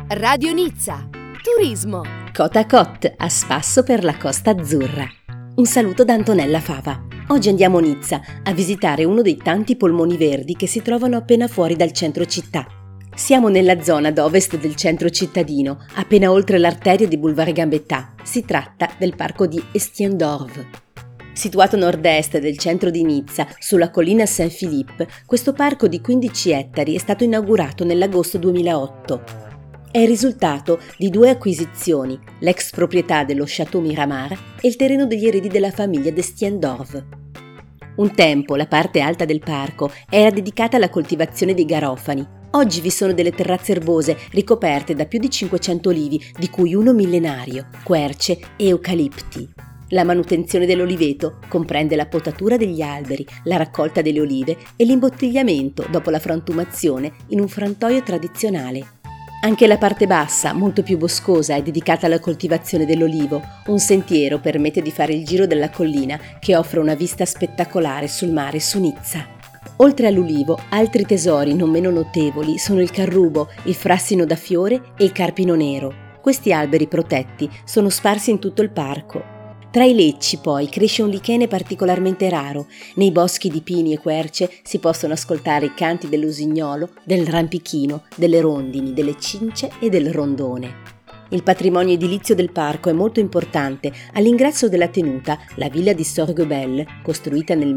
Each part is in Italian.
Radio Nizza. Turismo. Côte à côte, a spasso per la Costa Azzurra. Un saluto da Antonella Fava. Oggi andiamo a Nizza a visitare uno dei tanti polmoni verdi che si trovano appena fuori dal centro città. Siamo nella zona ad ovest del centro cittadino, appena oltre l'arteria di Boulevard Gambetta. Si tratta del parco di Estienne-d'Orve. Situato a nord-est del centro di Nizza, sulla collina Saint-Philippe, questo parco di 15 ettari è stato inaugurato nell'agosto 2008. È il risultato di 2 acquisizioni, l'ex proprietà dello Château Miramar e il terreno degli eredi della famiglia d'Estienne-d'Orve. Un tempo la parte alta del parco era dedicata alla coltivazione dei garofani. Oggi vi sono delle terrazze erbose ricoperte da più di 500 olivi, di cui uno millenario, querce e eucalipti. La manutenzione dell'oliveto comprende la potatura degli alberi, la raccolta delle olive e l'imbottigliamento dopo la frantumazione in un frantoio tradizionale. Anche la parte bassa, molto più boscosa, è dedicata alla coltivazione dell'olivo. Un sentiero permette di fare il giro della collina che offre una vista spettacolare sul mare su Nizza. Oltre all'ulivo, altri tesori non meno notevoli sono il carrubo, il frassino da fiore e il carpino nero. Questi alberi protetti sono sparsi in tutto il parco. Tra i lecci, poi, cresce un lichene particolarmente raro. Nei boschi di pini e querce si possono ascoltare i canti dell'usignolo, del rampichino, delle rondini, delle cince e del rondone. Il patrimonio edilizio del parco è molto importante. All'ingresso della tenuta, la villa di Sorguebel, costruita nel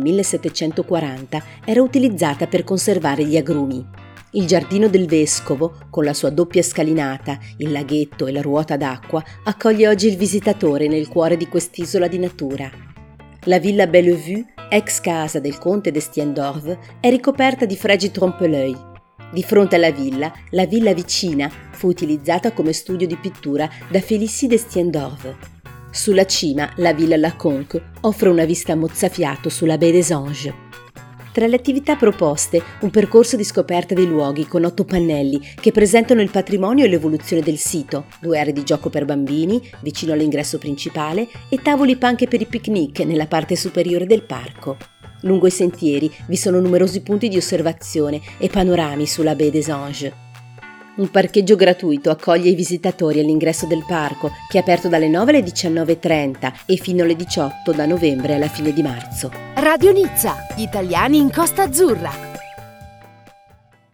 1740, era utilizzata per conservare gli agrumi. Il giardino del vescovo, con la sua doppia scalinata, il laghetto e la ruota d'acqua, accoglie oggi il visitatore nel cuore di quest'isola di natura. La villa Bellevue, ex casa del conte d'Estienne-d'Orve, è ricoperta di fregi trompe-l'œil. Di fronte alla la villa vicina fu utilizzata come studio di pittura da Félicie d'Estienne-d'Orve. Sulla cima, la villa La Conque offre una vista mozzafiato sulla baie des Anges. Tra le attività proposte, un percorso di scoperta dei luoghi con 8 pannelli che presentano il patrimonio e l'evoluzione del sito, 2 aree di gioco per bambini vicino all'ingresso principale e tavoli panche per i picnic nella parte superiore del parco. Lungo i sentieri vi sono numerosi punti di osservazione e panorami sulla baie des Anges. Un parcheggio gratuito accoglie i visitatori all'ingresso del parco, che è aperto dalle 9 alle 19:30 e fino alle 18 da novembre alla fine di marzo. Radio Nizza. Gli italiani in Costa Azzurra.